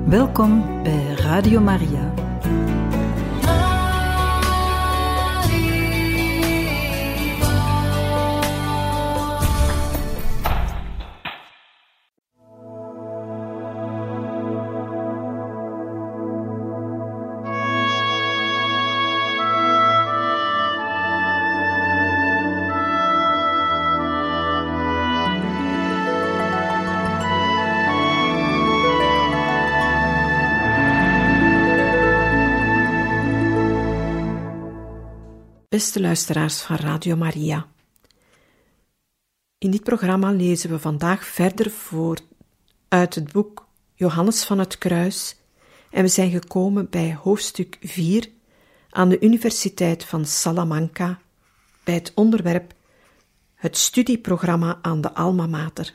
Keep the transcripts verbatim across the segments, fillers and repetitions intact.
Welkom bij Radio Maria. Beste luisteraars van Radio Maria. In dit programma lezen we vandaag verder voor uit het boek Johannes van het Kruis en we zijn gekomen bij hoofdstuk vier aan de Universiteit van Salamanca bij het onderwerp het studieprogramma aan de Alma Mater.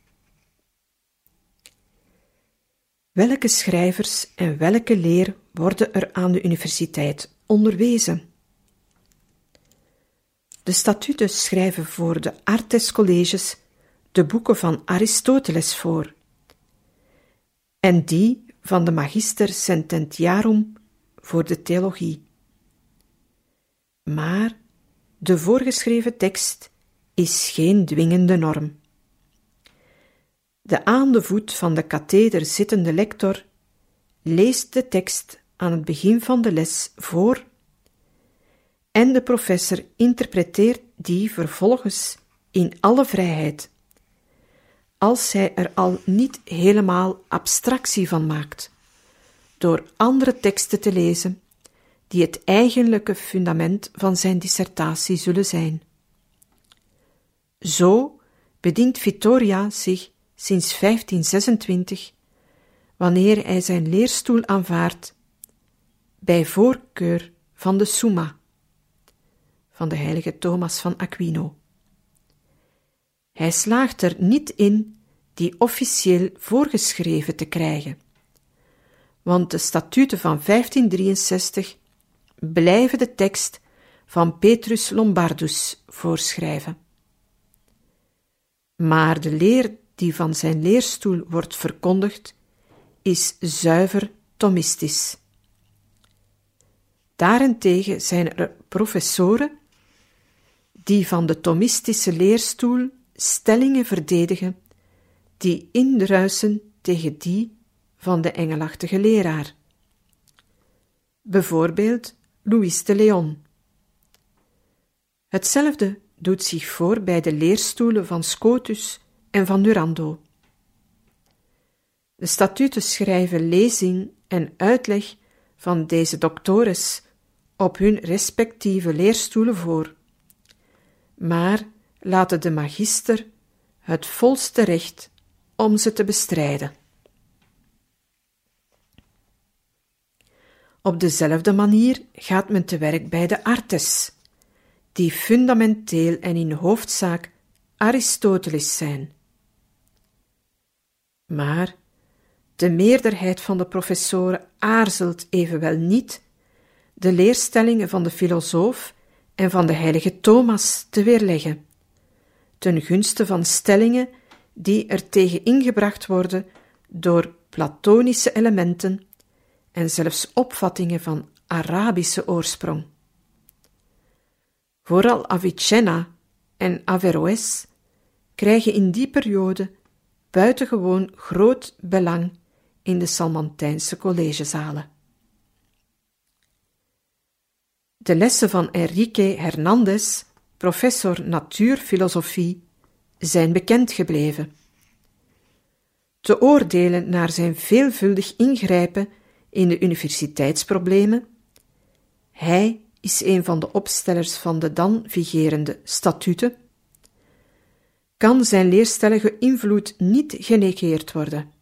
Welke schrijvers en welke leer worden er aan de universiteit onderwezen? De statuten schrijven voor de Artes Colleges de boeken van Aristoteles voor en die van de Magister Sententiarum voor de theologie. Maar de voorgeschreven tekst is geen dwingende norm. De aan de voet van de katheder zittende lector leest de tekst aan het begin van de les voor en de professor interpreteert die vervolgens in alle vrijheid, als hij er al niet helemaal abstractie van maakt, door andere teksten te lezen die het eigenlijke fundament van zijn dissertatie zullen zijn. Zo bedient Vittoria zich sinds vijftien zesentwintig, wanneer hij zijn leerstoel aanvaardt, bij voorkeur van de Summa, van de heilige Thomas van Aquino. Hij slaagt er niet in die officieel voorgeschreven te krijgen, want de statuten van vijftien drieënzestig blijven de tekst van Petrus Lombardus voorschrijven. Maar de leer die van zijn leerstoel wordt verkondigd, is zuiver Thomistisch. Daarentegen zijn er professoren die van de Thomistische leerstoel stellingen verdedigen die indruisen tegen die van de engelachtige leraar. Bijvoorbeeld Louis de Leon. Hetzelfde doet zich voor bij de leerstoelen van Scotus en van Durando. De statuten schrijven lezing en uitleg van deze doctores op hun respectieve leerstoelen voor, maar laten de magister het volste recht om ze te bestrijden. Op dezelfde manier gaat men te werk bij de artes, die fundamenteel en in hoofdzaak Aristoteles zijn. Maar de meerderheid van de professoren aarzelt evenwel niet de leerstellingen van de filosoof en van de heilige Thomas te weerleggen, ten gunste van stellingen die er tegen ingebracht worden door platonische elementen en zelfs opvattingen van Arabische oorsprong. Vooral Avicenna en Averroès krijgen in die periode buitengewoon groot belang in de Salmantijnse collegezalen. De lessen van Enrique Hernandez, professor natuurfilosofie, zijn bekend gebleven. Te oordelen naar zijn veelvuldig ingrijpen in de universiteitsproblemen, hij is een van de opstellers van de dan vigerende statuten, kan zijn leerstellige invloed niet genegeerd worden.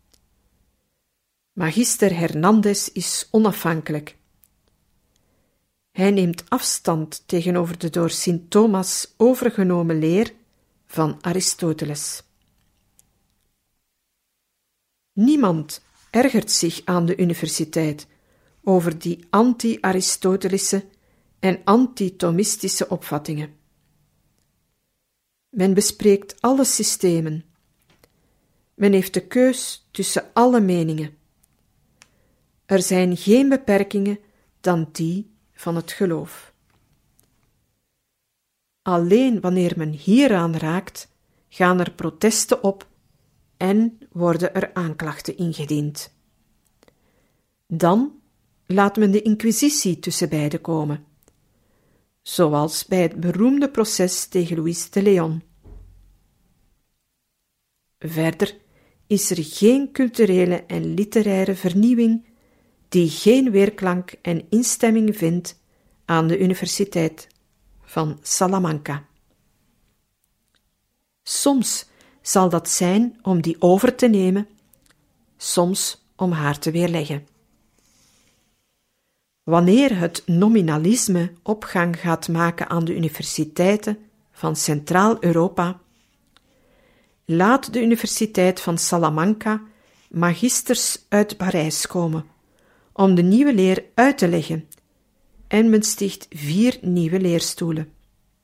Magister Hernandez is onafhankelijk. Hij neemt afstand tegenover de door Sint Thomas overgenomen leer van Aristoteles. Niemand ergert zich aan de universiteit over die anti-Aristotelische en anti-Thomistische opvattingen. Men bespreekt alle systemen. Men heeft de keus tussen alle meningen Er zijn geen beperkingen dan die van het geloof. Alleen wanneer men hieraan raakt, gaan er protesten op en worden er aanklachten ingediend. Dan laat men de inquisitie tussen beiden komen, zoals bij het beroemde proces tegen Louis de Leon. Verder is er geen culturele en literaire vernieuwing die geen weerklank en instemming vindt aan de Universiteit van Salamanca. Soms zal dat zijn om die over te nemen, soms om haar te weerleggen. Wanneer het nominalisme opgang gaat maken aan de universiteiten van Centraal-Europa, laat de Universiteit van Salamanca magisters uit Parijs komen om de nieuwe leer uit te leggen en men sticht vier nieuwe leerstoelen.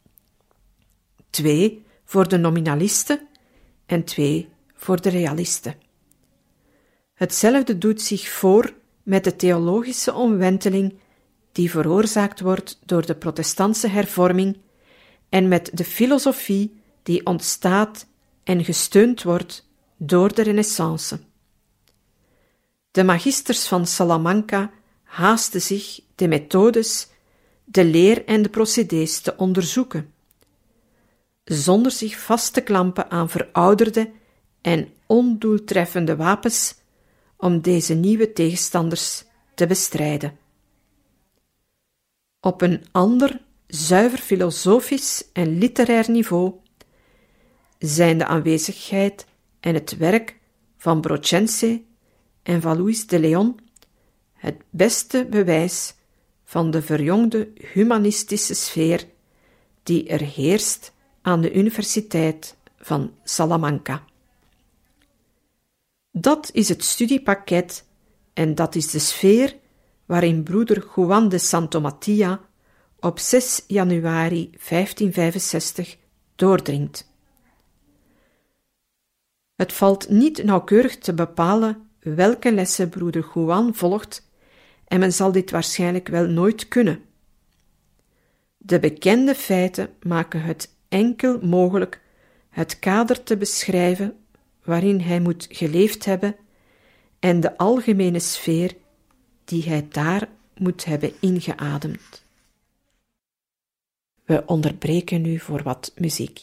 Twee voor de nominalisten en twee voor de realisten. Hetzelfde doet zich voor met de theologische omwenteling die veroorzaakt wordt door de protestantse hervorming en met de filosofie die ontstaat en gesteund wordt door de Renaissance. De magisters van Salamanca haasten zich de methodes, de leer en de procedés te onderzoeken, zonder zich vast te klampen aan verouderde en ondoeltreffende wapens om deze nieuwe tegenstanders te bestrijden. Op een ander, zuiver filosofisch en literair niveau zijn de aanwezigheid en het werk van Brochense en van Louis de Leon het beste bewijs van de verjongde humanistische sfeer die er heerst aan de Universiteit van Salamanca. Dat is het studiepakket en dat is de sfeer waarin broeder Juan de Santomatia op zes januari vijftienhonderdvijfenzestig doordringt. Het valt niet nauwkeurig te bepalen welke lessen broeder Juan volgt en men zal dit waarschijnlijk wel nooit kunnen. De bekende feiten maken het enkel mogelijk het kader te beschrijven waarin hij moet geleefd hebben en de algemene sfeer die hij daar moet hebben ingeademd. We onderbreken nu voor wat muziek.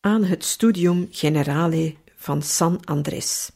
aan het Studium Generale van San Andrés.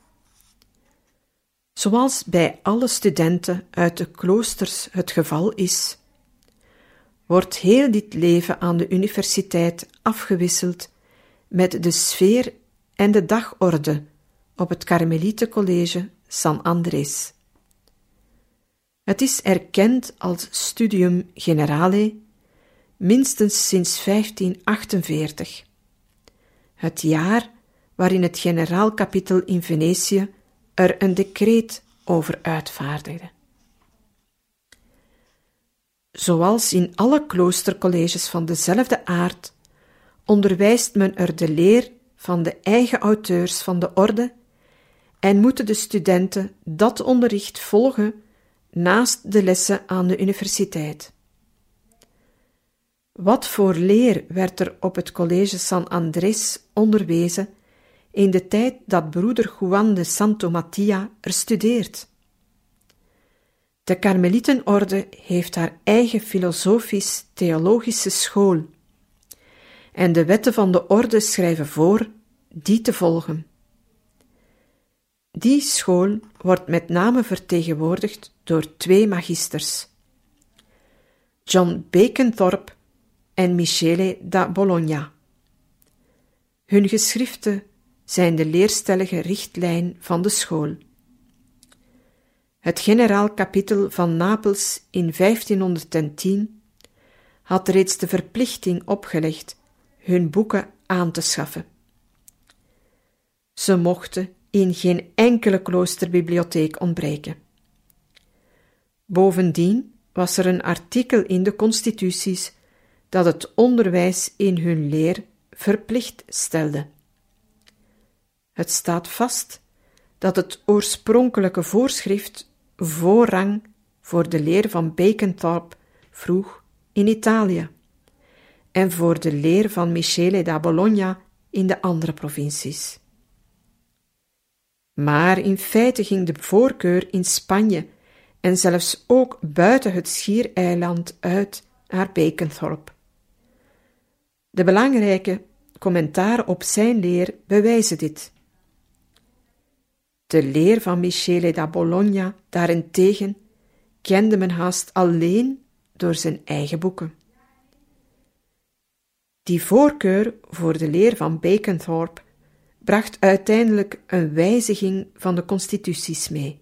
Zoals bij alle studenten uit de kloosters het geval is, wordt heel dit leven aan de universiteit afgewisseld met de sfeer en de dagorde op het Karmelietencollege San Andrés. Het is erkend als Studium Generale minstens sinds vijftien achtenveertig, het jaar waarin het generaalkapitel in Venetië er een decreet over uitvaardigde. Zoals in alle kloostercolleges van dezelfde aard, onderwijst men er de leer van de eigen auteurs van de orde en moeten de studenten dat onderricht volgen naast de lessen aan de universiteit. Wat voor leer werd er op het college San Andrés onderwezen in de tijd dat broeder Juan de Santo Mattia er studeert? De Karmelietenorde heeft haar eigen filosofisch-theologische school en de wetten van de orde schrijven voor die te volgen. Die school wordt met name vertegenwoordigd door twee magisters, John Baconthorpe en Michele da Bologna. Hun geschriften zijn de leerstellige richtlijn van de school. Het generaalkapitel van Napels in vijftienhonderdtien had reeds de verplichting opgelegd hun boeken aan te schaffen. Ze mochten in geen enkele kloosterbibliotheek ontbreken. Bovendien was er een artikel in de constituties dat het onderwijs in hun leer verplicht stelde. Het staat vast dat het oorspronkelijke voorschrift voorrang voor de leer van Baconthorpe vroeg in Italië en voor de leer van Michele da Bologna in de andere provincies. Maar in feite ging de voorkeur in Spanje en zelfs ook buiten het Schiereiland uit naar Baconthorpe. De belangrijke commentaren op zijn leer bewijzen dit. De leer van Michele da Bologna daarentegen kende men haast alleen door zijn eigen boeken. Die voorkeur voor de leer van Baconthorpe bracht uiteindelijk een wijziging van de constituties mee.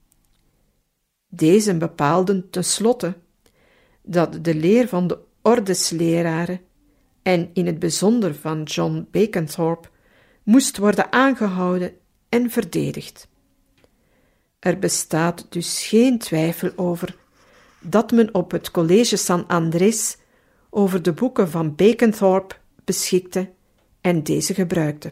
Deze bepaalden tenslotte dat de leer van de ordesleraren en in het bijzonder van John Baconthorpe moest worden aangehouden en verdedigd. Er bestaat dus geen twijfel over dat men op het college San Andrés over de boeken van Baconthorpe beschikte en deze gebruikte.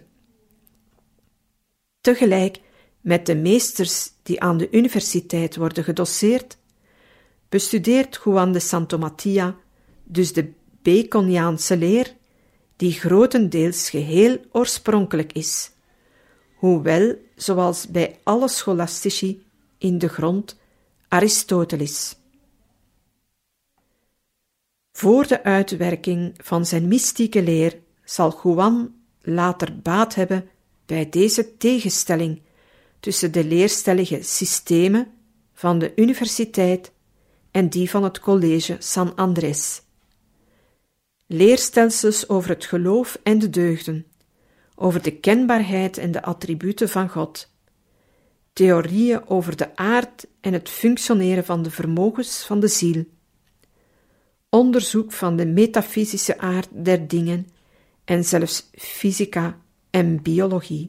Tegelijk met de meesters die aan de universiteit worden gedoseerd, bestudeert Juan de Santo Mattia dus de Baconiaanse leer, die grotendeels geheel oorspronkelijk is, hoewel, zoals bij alle scholastici, in de grond Aristoteles. Voor de uitwerking van zijn mystieke leer zal Juan later baat hebben bij deze tegenstelling tussen de leerstellige systemen van de universiteit en die van het college San Andrés. Leerstelsels over het geloof en de deugden, over de kenbaarheid en de attributen van God, theorieën over de aard en het functioneren van de vermogens van de ziel, onderzoek van de metafysische aard der dingen en zelfs fysica en biologie.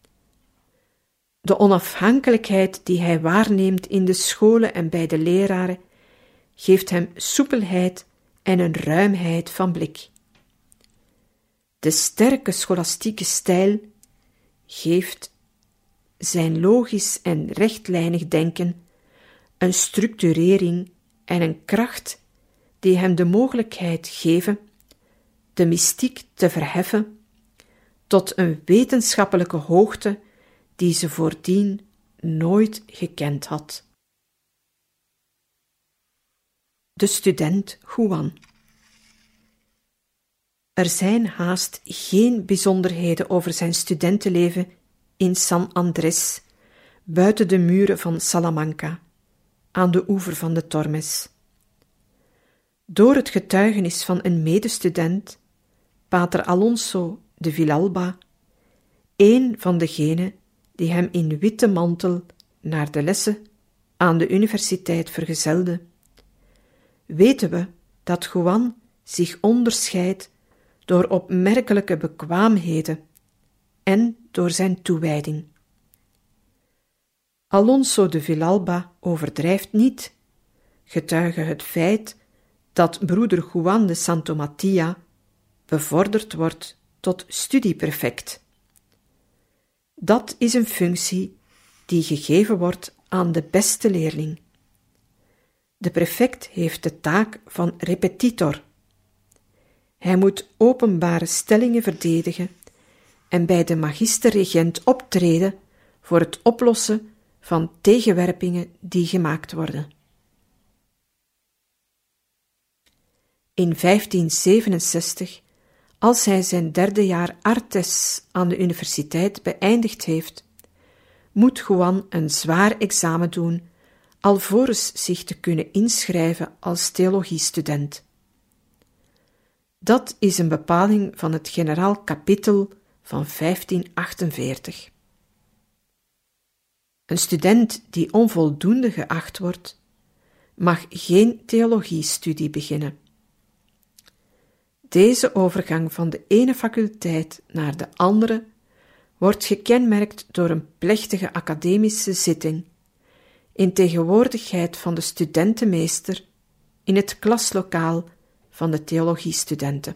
De onafhankelijkheid die hij waarneemt in de scholen en bij de leraren geeft hem soepelheid en een ruimheid van blik. De sterke scholastieke stijl geeft zijn logisch en rechtlijnig denken een structurering en een kracht die hem de mogelijkheid geven de mystiek te verheffen tot een wetenschappelijke hoogte die ze voordien nooit gekend had. De student Juan. Er zijn haast geen bijzonderheden over zijn studentenleven in San Andrés, buiten de muren van Salamanca, aan de oever van de Tormes. Door het getuigenis van een medestudent, pater Alonso de Villalba, een van degenen die hem in witte mantel naar de lessen aan de universiteit vergezelde, weten we dat Juan zich onderscheidt door opmerkelijke bekwaamheden en door zijn toewijding. Alonso de Villalba overdrijft niet, getuige het feit dat broeder Juan de Santo Mattia bevorderd wordt tot studieprefect. Dat is een functie die gegeven wordt aan de beste leerling. De prefect heeft de taak van repetitor. Hij moet openbare stellingen verdedigen en bij de magister-regent optreden voor het oplossen van tegenwerpingen die gemaakt worden. In vijftien zevenenzestig, als hij zijn derde jaar artes aan de universiteit beëindigd heeft, moet Juan een zwaar examen doen, alvorens zich te kunnen inschrijven als theologiestudent. Dat is een bepaling van het generaal kapitel van vijftien achtenveertig. Een student die onvoldoende geacht wordt, mag geen theologiestudie beginnen. Deze overgang van de ene faculteit naar de andere wordt gekenmerkt door een plechtige academische zitting, in tegenwoordigheid van de studentenmeester in het klaslokaal van de theologiestudenten.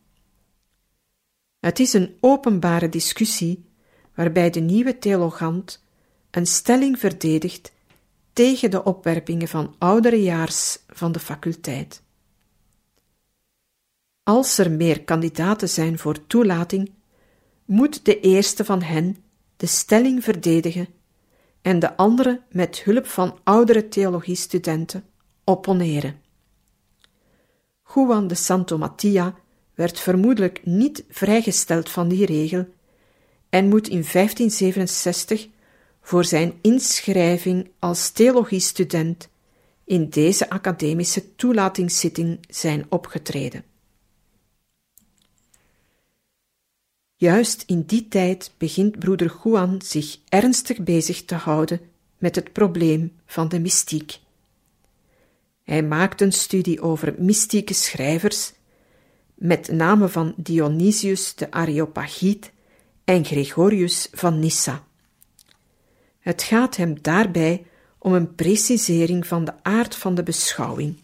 Het is een openbare discussie waarbij de nieuwe theologant een stelling verdedigt tegen de opwerpingen van ouderejaars van de faculteit. Als er meer kandidaten zijn voor toelating, moet de eerste van hen de stelling verdedigen en de andere met hulp van oudere theologiestudenten opponeren. Juan de Santo Mattia werd vermoedelijk niet vrijgesteld van die regel en moet in vijftien zevenenzestig voor zijn inschrijving als theologiestudent in deze academische toelatingszitting zijn opgetreden. Juist in die tijd begint broeder Juan zich ernstig bezig te houden met het probleem van de mystiek. Hij maakt een studie over mystieke schrijvers, met name van Dionysius de Areopagiet en Gregorius van Nyssa. Het gaat hem daarbij om een precisering van de aard van de beschouwing.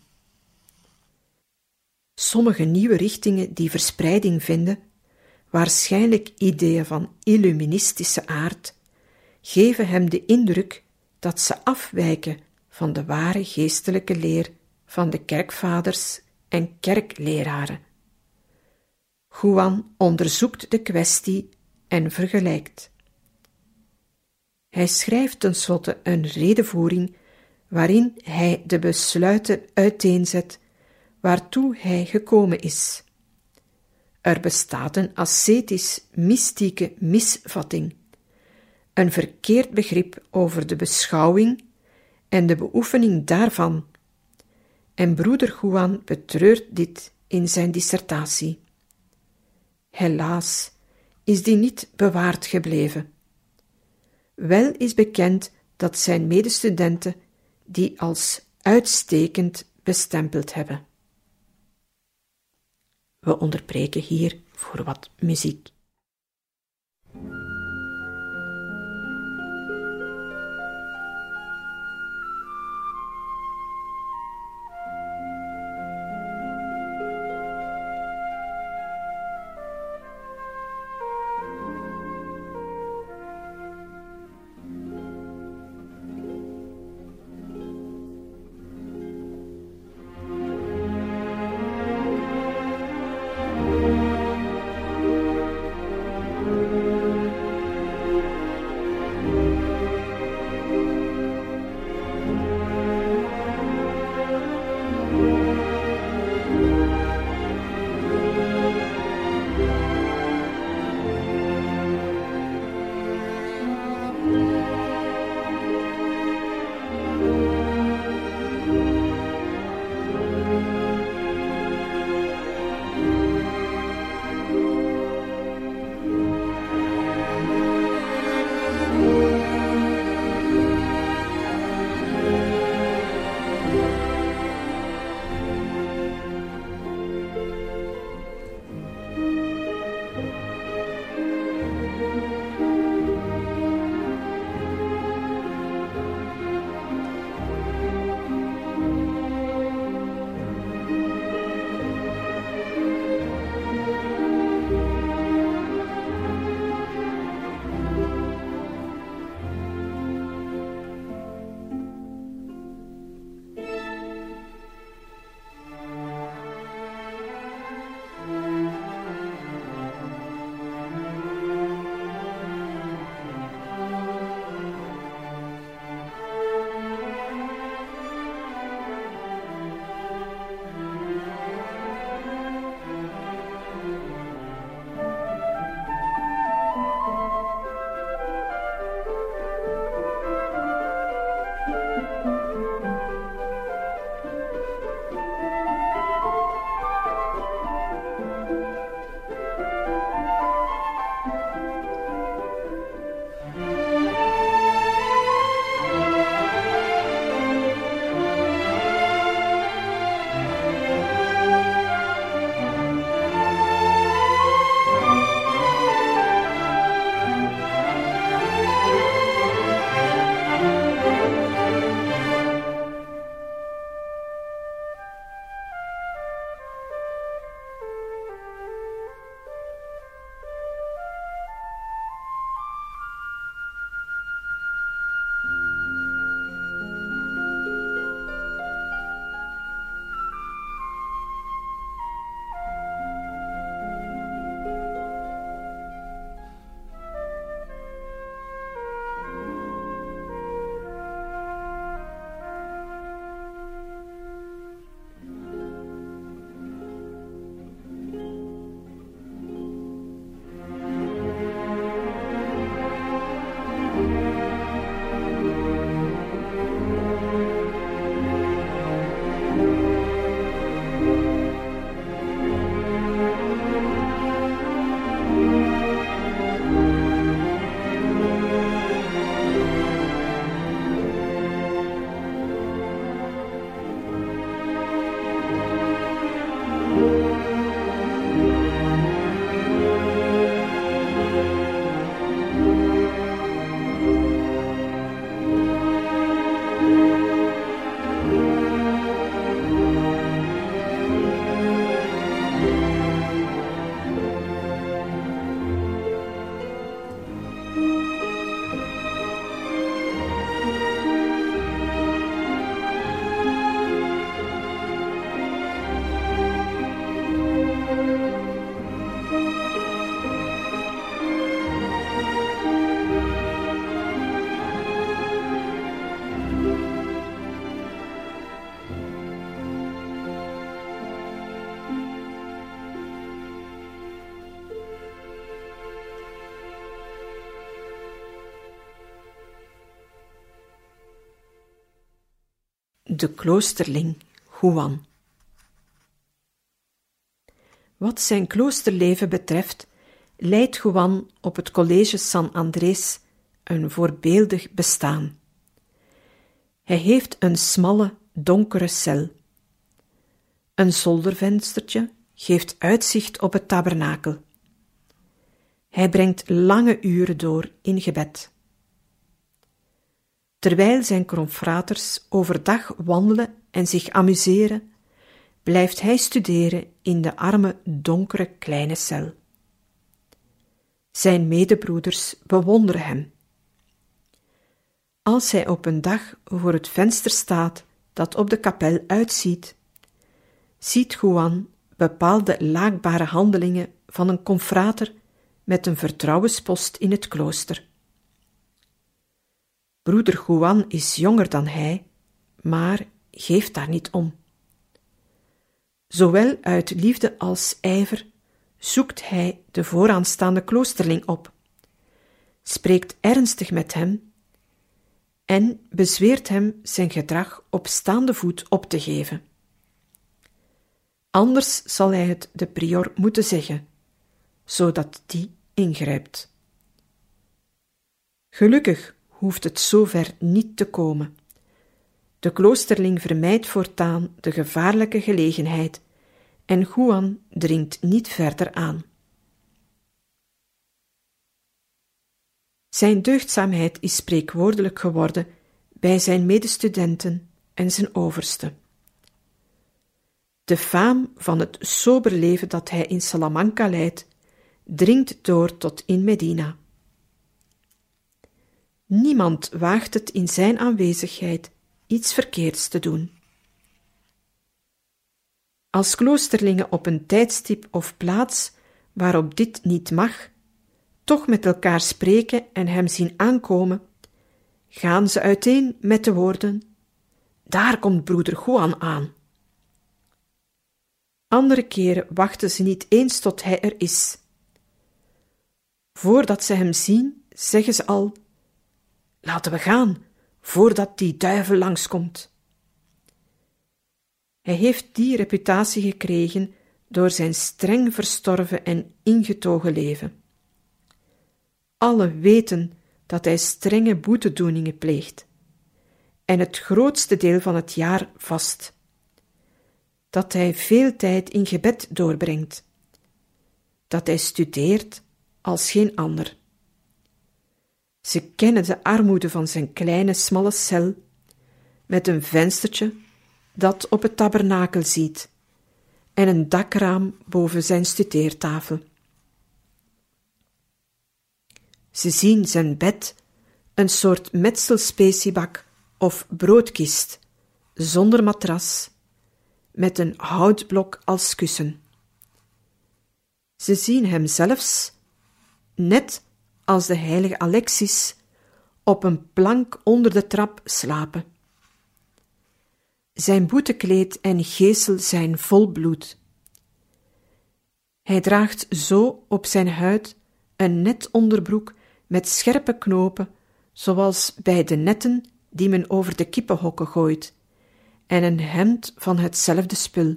Sommige nieuwe richtingen die verspreiding vinden, waarschijnlijk ideeën van illuministische aard, geven hem de indruk dat ze afwijken van de ware geestelijke leer van de kerkvaders en kerkleraren. Juan onderzoekt de kwestie en vergelijkt. Hij schrijft tenslotte een redevoering waarin hij de besluiten uiteenzet waartoe hij gekomen is. Er bestaat een ascetisch-mystieke misvatting, een verkeerd begrip over de beschouwing en de beoefening daarvan, en broeder Juan betreurt dit in zijn dissertatie. Helaas is die niet bewaard gebleven. Wel is bekend dat zijn medestudenten die als uitstekend bestempeld hebben. We onderbreken hier voor wat muziek. de kloosterling Juan. Wat zijn kloosterleven betreft, leidt Juan op het college San Andrés een voorbeeldig bestaan. Hij heeft een smalle, donkere cel. Een zoldervenstertje geeft uitzicht op het tabernakel. Hij brengt lange uren door in gebed. Terwijl zijn confraters overdag wandelen en zich amuseren, blijft hij studeren in de arme, donkere kleine cel. Zijn medebroeders bewonderen hem. Als hij op een dag voor het venster staat dat op de kapel uitziet, ziet Juan bepaalde laakbare handelingen van een confrater met een vertrouwenspost in het klooster. Broeder Juan is jonger dan hij, maar geeft daar niet om. Zowel uit liefde als ijver zoekt hij de vooraanstaande kloosterling op, spreekt ernstig met hem en bezweert hem zijn gedrag op staande voet op te geven. Anders zal hij het de prior moeten zeggen, zodat die ingrijpt. Gelukkig hoeft het zover niet te komen. De kloosterling vermijdt voortaan de gevaarlijke gelegenheid en Juan dringt niet verder aan. Zijn deugdzaamheid is spreekwoordelijk geworden bij zijn medestudenten en zijn overste. De faam van het sober leven dat hij in Salamanca leidt, dringt door tot in Medina. Niemand waagt het in zijn aanwezigheid iets verkeerds te doen. Als kloosterlingen op een tijdstip of plaats waarop dit niet mag, toch met elkaar spreken en hem zien aankomen, gaan ze uiteen met de woorden: daar komt broeder Juan aan. Andere keren wachten ze niet eens tot hij er is. Voordat ze hem zien, zeggen ze al: laten we gaan, voordat die duivel langskomt. Hij heeft die reputatie gekregen door zijn streng verstorven en ingetogen leven. Allen weten dat hij strenge boetedoeningen pleegt en het grootste deel van het jaar vast. Dat hij veel tijd in gebed doorbrengt. Dat hij studeert als geen ander. Ze kennen de armoede van zijn kleine, smalle cel, met een venstertje dat op het tabernakel ziet en een dakraam boven zijn studeertafel. Ze zien zijn bed, een soort metselspeciebak of broodkist, zonder matras, met een houtblok als kussen. Ze zien hem zelfs, net als de heilige Alexis, op een plank onder de trap slapen. Zijn boetekleed en geesel zijn vol bloed. Hij draagt zo op zijn huid een net onderbroek met scherpe knopen, zoals bij de netten die men over de kippenhokken gooit, en een hemd van hetzelfde spul.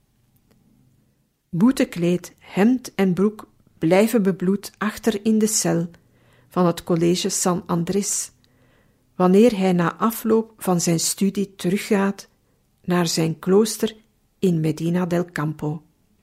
Boetekleed, hemd en broek blijven bebloed achter in de cel van het college San Andrés, wanneer hij na afloop van zijn studie teruggaat naar zijn klooster in Medina del Campo.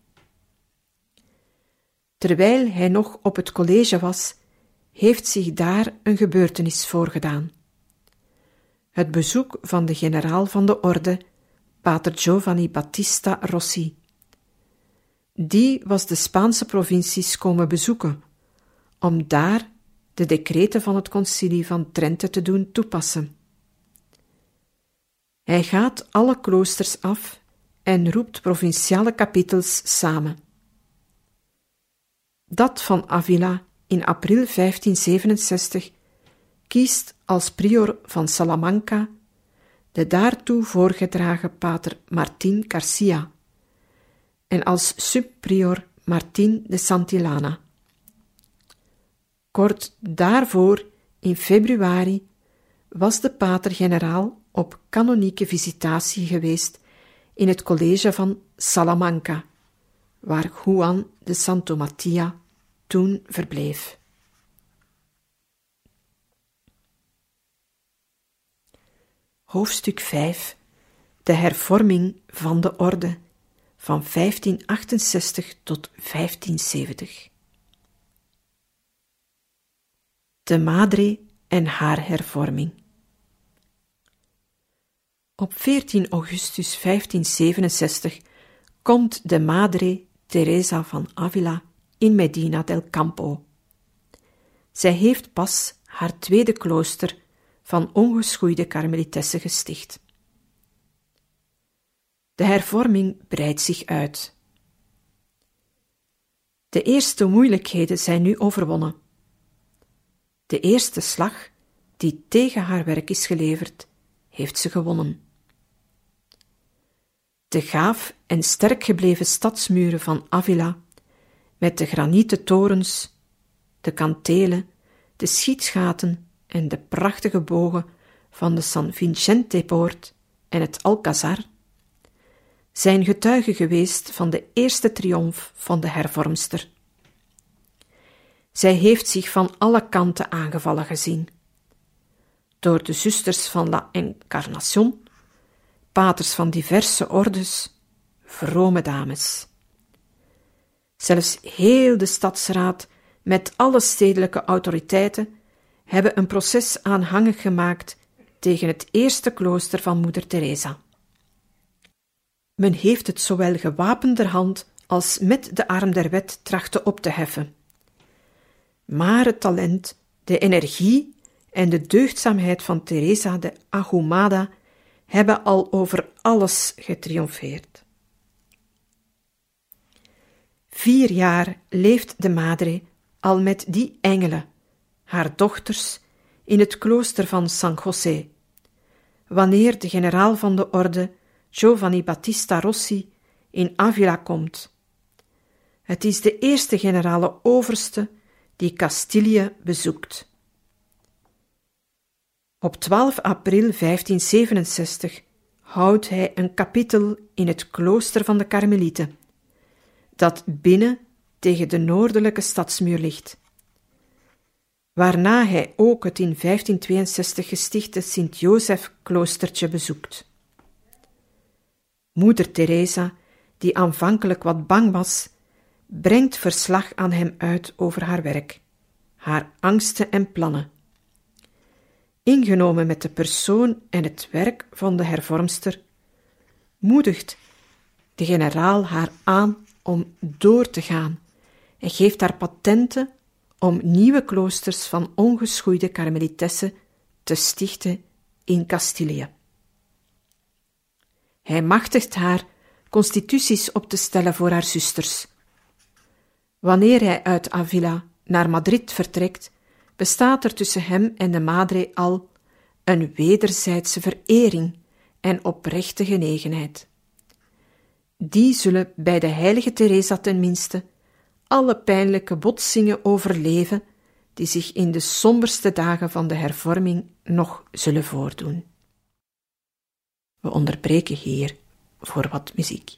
Terwijl hij nog op het college was, heeft zich daar een gebeurtenis voorgedaan. Het bezoek van de generaal van de orde, pater Giovanni Battista Rossi. Die was de Spaanse provincies komen bezoeken, om daar de decreten van het concilie van Trente te doen toepassen. Hij gaat alle kloosters af en roept provinciale kapitels samen. Dat van Avila in april vijftienzevenenzestig kiest als prior van Salamanca de daartoe voorgedragen pater Martín García en als subprior Martín de Santillana. Kort daarvoor, in februari, was de pater-generaal op kanonieke visitatie geweest in het college van Salamanca, waar Juan de Santo Matia toen verbleef. Hoofdstuk vijf. De hervorming van de orde van vijftien achtenzestig tot vijftien zeventig. De Madre en haar hervorming. Op veertien augustus vijftien zevenenzestig komt de Madre Teresa van Ávila in Medina del Campo. Zij heeft pas haar tweede klooster van ongeschoeide karmelitessen gesticht. De hervorming breidt zich uit. De eerste moeilijkheden zijn nu overwonnen. De eerste slag, die tegen haar werk is geleverd, heeft ze gewonnen. De gaaf en sterk gebleven stadsmuren van Ávila, met de granieten torens, de kantelen, de schietsgaten en de prachtige bogen van de San Vicente-poort en het Alcazar, zijn getuigen geweest van de eerste triomf van de hervormster. Zij heeft zich van alle kanten aangevallen gezien. Door de zusters van La Encarnación, paters van diverse ordes, vrome dames. Zelfs heel de stadsraad met alle stedelijke autoriteiten hebben een proces aanhangig gemaakt tegen het eerste klooster van moeder Teresa. Men heeft het zowel gewapenderhand als met de arm der wet trachten op te heffen. Maar het talent, de energie en de deugdzaamheid van Teresa de Ahumada hebben al over alles getriomfeerd. Vier jaar leeft de Madre al met die engelen, haar dochters, in het klooster van San José, wanneer de generaal van de orde, Giovanni Battista Rossi, in Ávila komt. Het is de eerste generale overste die Castilië bezoekt. Op twaalf april vijftien zevenenzestig houdt hij een kapittel in het klooster van de Karmelieten, dat binnen tegen de noordelijke stadsmuur ligt, waarna hij ook het in vijftien tweeënzestig gestichte Sint-Jozef-kloostertje bezoekt. Moeder Teresa, die aanvankelijk wat bang was, brengt verslag aan hem uit over haar werk, haar angsten en plannen. Ingenomen met de persoon en het werk van de hervormster, moedigt de generaal haar aan om door te gaan en geeft haar patenten om nieuwe kloosters van ongeschoeide karmelitessen te stichten in Castilië. Hij machtigt haar constituties op te stellen voor haar zusters. Wanneer hij uit Ávila naar Madrid vertrekt, bestaat er tussen hem en de Madre al een wederzijdse verering en oprechte genegenheid. Die zullen bij de heilige Teresa tenminste alle pijnlijke botsingen overleven die zich in de somberste dagen van de hervorming nog zullen voordoen. We onderbreken hier voor wat muziek.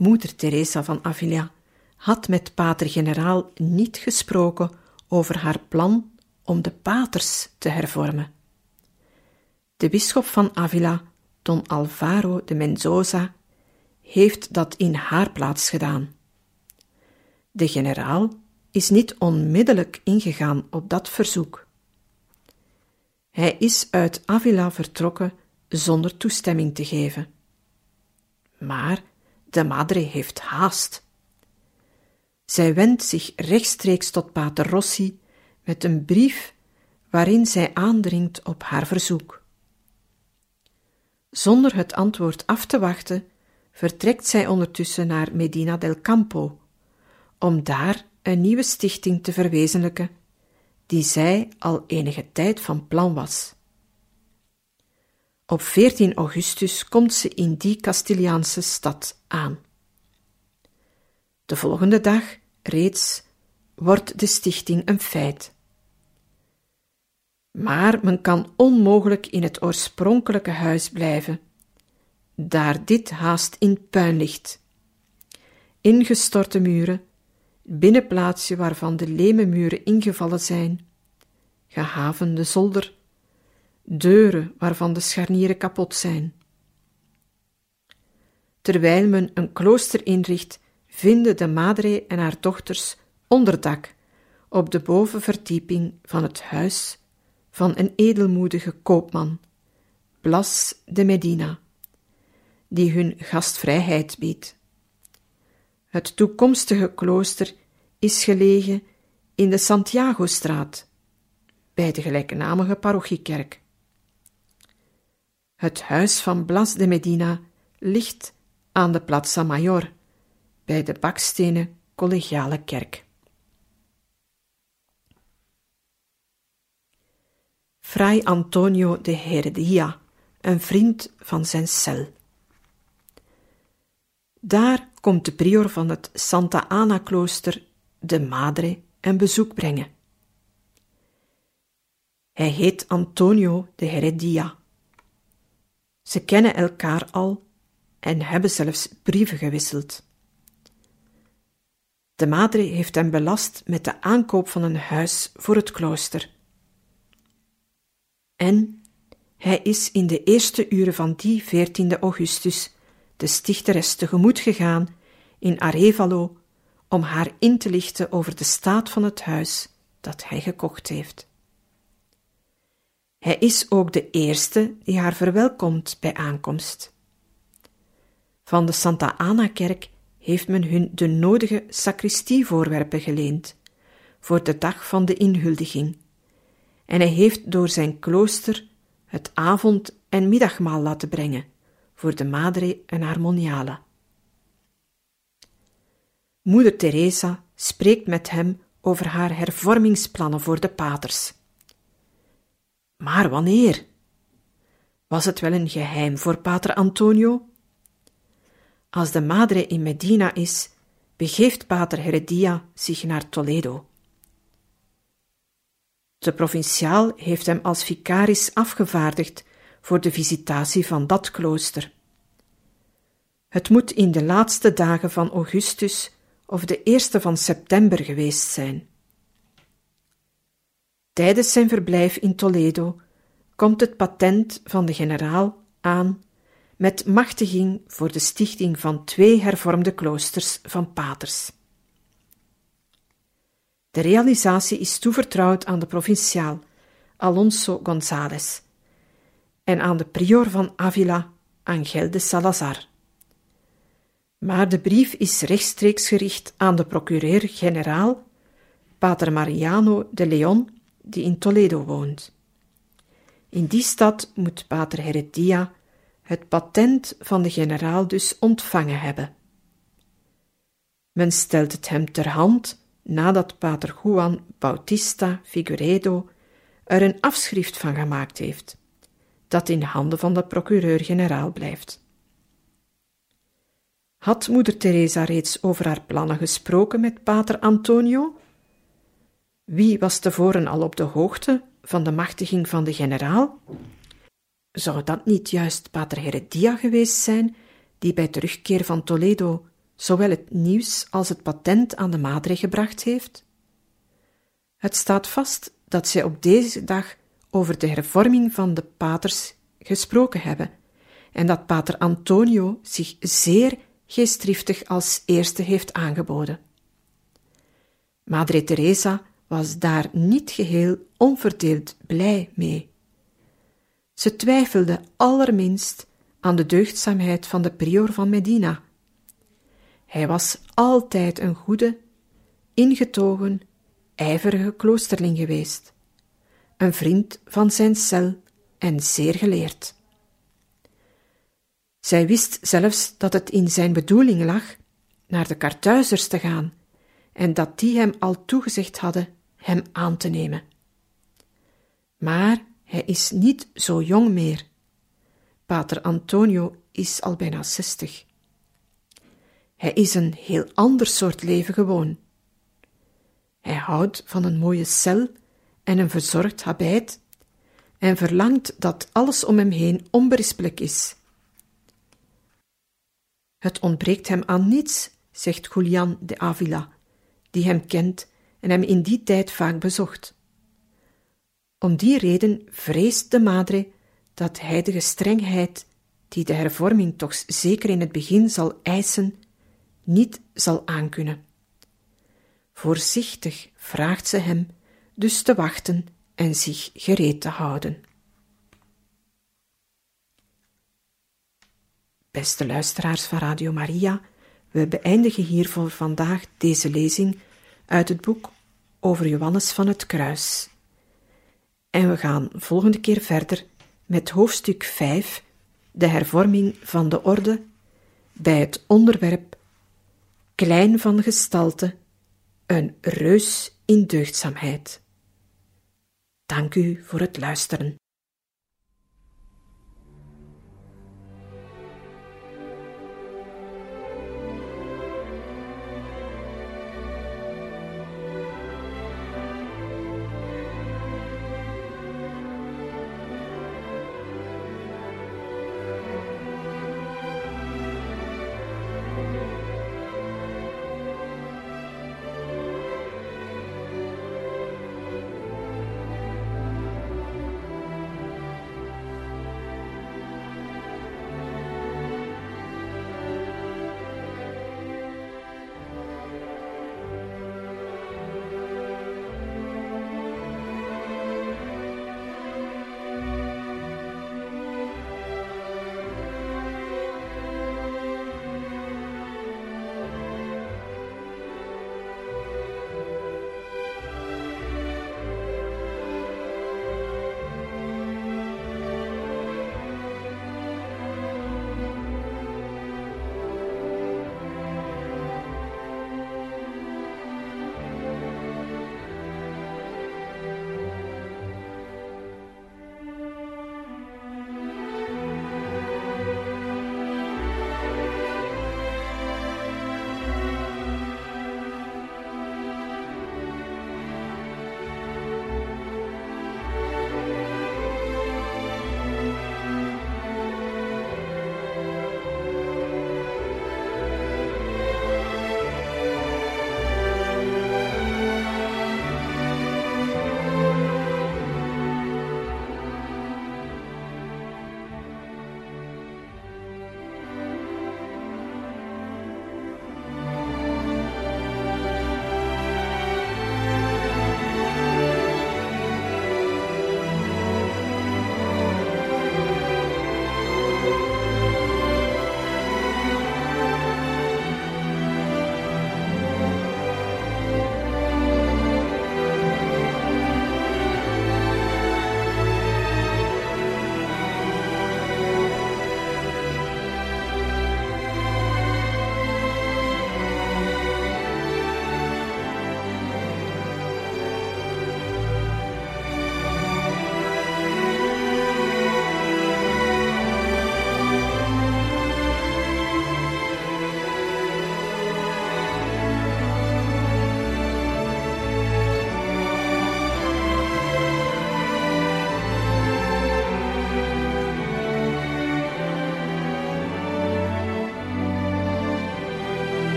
Moeder Teresa van Avila had met pater-generaal niet gesproken over haar plan om de paters te hervormen. De bisschop van Avila, Don Alvaro de Mendoza, heeft dat in haar plaats gedaan. De generaal is niet onmiddellijk ingegaan op dat verzoek. Hij is uit Avila vertrokken zonder toestemming te geven. Maar de madre heeft haast. Zij wendt zich rechtstreeks tot pater Rossi met een brief waarin zij aandringt op haar verzoek. Zonder het antwoord af te wachten, vertrekt zij ondertussen naar Medina del Campo, om daar een nieuwe stichting te verwezenlijken, die zij al enige tijd van plan was. Op veertien augustus komt ze in die Castiliaanse stad aan. De volgende dag, reeds, wordt de stichting een feit. Maar men kan onmogelijk in het oorspronkelijke huis blijven, daar dit haast in puin ligt. Ingestorte muren, binnenplaatsje waarvan de leme muren ingevallen zijn, gehavende zolder, deuren waarvan de scharnieren kapot zijn. Terwijl men een klooster inricht, vinden de madre en haar dochters onderdak op de bovenverdieping van het huis van een edelmoedige koopman, Blas de Medina, die hun gastvrijheid biedt. Het toekomstige klooster is gelegen in de Santiago-straat, bij de gelijknamige parochiekerk. Het huis van Blas de Medina ligt aan de Plaza Mayor, bij de bakstenen collegiale kerk. Fray Antonio de Heredia, een vriend van zijn cel. Daar komt de prior van het Santa Ana-klooster, de madre, een bezoek brengen. Hij heet Antonio de Heredia. Ze kennen elkaar al en hebben zelfs brieven gewisseld. De madre heeft hem belast met de aankoop van een huis voor het klooster. En hij is in de eerste uren van die veertiende augustus de stichteres tegemoet gegaan in Arevalo om haar in te lichten over de staat van het huis dat hij gekocht heeft. Hij is ook de eerste die haar verwelkomt bij aankomst. Van de Santa Ana-kerk heeft men hun de nodige sacristievoorwerpen geleend voor de dag van de inhuldiging, en hij heeft door zijn klooster het avond- en middagmaal laten brengen voor de madre en haar moniale. Moeder Teresa spreekt met hem over haar hervormingsplannen voor de paters. Maar wanneer? Was het wel een geheim voor pater Antonio? Als de madre in Medina is, begeeft pater Heredia zich naar Toledo. De provinciaal heeft hem als vicaris afgevaardigd voor de visitatie van dat klooster. Het moet in de laatste dagen van augustus of de eerste van september geweest zijn. Tijdens zijn verblijf in Toledo komt het patent van de generaal aan met machtiging voor de stichting van twee hervormde kloosters van paters. De realisatie is toevertrouwd aan de provinciaal Alonso González en aan de prior van Avila, Ángel de Salazar. Maar de brief is rechtstreeks gericht aan de procureur-generaal, pater Mariano de Leon, die in Toledo woont. In die stad moet pater Heredia het patent van de generaal dus ontvangen hebben. Men stelt het hem ter hand nadat pater Juan Bautista Figueredo er een afschrift van gemaakt heeft, dat in handen van de procureur-generaal blijft. Had moeder Teresa reeds over haar plannen gesproken met pater Antonio? Wie was tevoren al op de hoogte van de machtiging van de generaal? Zou dat niet juist pater Heredia geweest zijn, die bij terugkeer van Toledo zowel het nieuws als het patent aan de Madre gebracht heeft? Het staat vast dat zij op deze dag over de hervorming van de paters gesproken hebben en dat pater Antonio zich zeer geestdriftig als eerste heeft aangeboden. Madre Teresa was daar niet geheel onverdeeld blij mee. Ze twijfelde allerminst aan de deugdzaamheid van de prior van Medina. Hij was altijd een goede, ingetogen, ijverige kloosterling geweest, een vriend van zijn cel en zeer geleerd. Zij wist zelfs dat het in zijn bedoeling lag naar de Karthuizers te gaan en dat die hem al toegezegd hadden hem aan te nemen. Maar hij is niet zo jong meer. Pater Antonio is al bijna zestig. Hij is een heel ander soort leven gewoon. Hij houdt van een mooie cel en een verzorgd habit en verlangt dat alles om hem heen onberispelijk is. Het ontbreekt hem aan niets, zegt Julian de Avila, die hem kent en hem in die tijd vaak bezocht. Om die reden vreest de Madre dat hij de gestrengheid, die de hervorming toch zeker in het begin zal eisen, niet zal aankunnen. Voorzichtig vraagt ze hem dus te wachten en zich gereed te houden. Beste luisteraars van Radio Maria, we beëindigen hier voor vandaag deze lezing uit het boek over Johannes van het Kruis. En we gaan volgende keer verder met hoofdstuk vijf, de hervorming van de orde, bij het onderwerp klein van gestalte, een reus in deugdzaamheid. Dank u voor het luisteren.